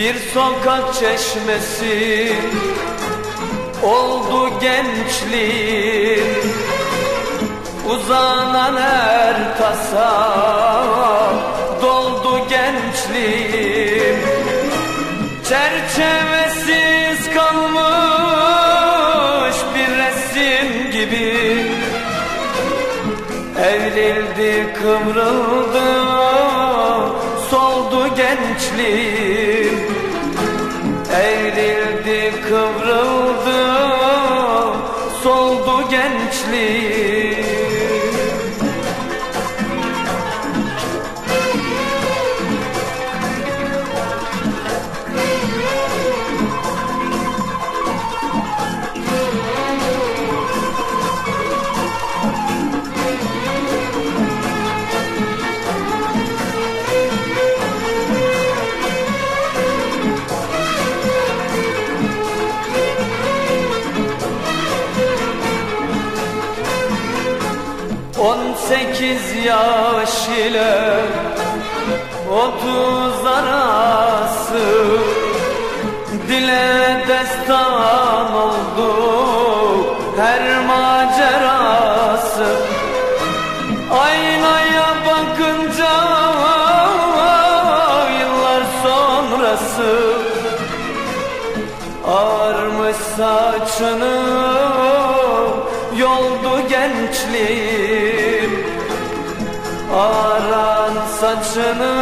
Bir sokak çeşmesi oldu gençliğim, uzanan her tasa doldu gençliğim. Çerçevesiz kalmış bir resim gibi evrildi, kıvrıldı, soldu gençliğim. Evrildi, kıvrıldı, soldu gençliğim. 18 yaş ile 30 arası dile destan oldu her macerası. Aynaya bakınca yıllar sonrası ağarmış saçını yoldu gençliğim. Ağaran saçını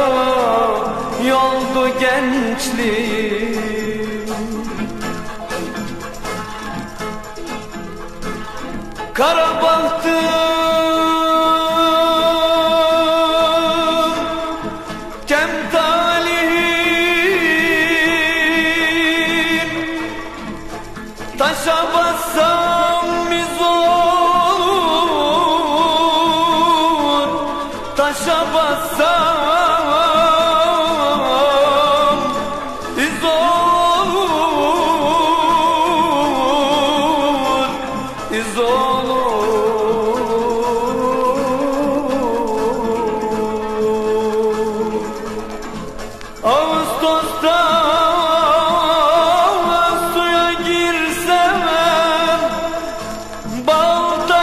yoldu gençliğim. Kara bahtım kem talihim, taşa bassam mizor, taşa bassam izor, izor. Ağustos'ta suya girsem balta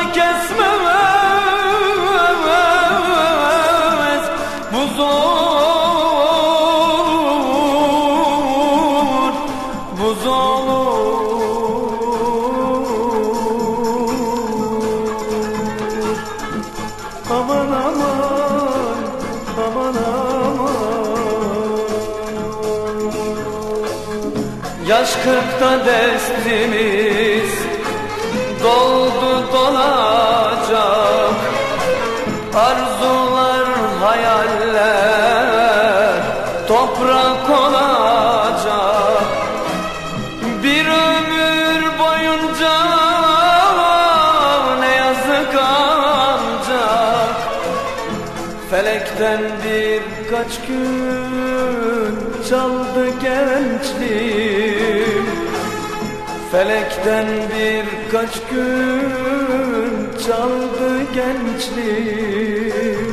kesmez, bu zor, bu zor. Aman aman, aman aman. Yaş 40'ta destimiz doldu dolacak, arzular hayaller toprak olacak. Bir ömür boyunca ne yazık ancak felekten birkaç gün çaldı gençliğim. Felekten birkaç gün çaldı gençliğim.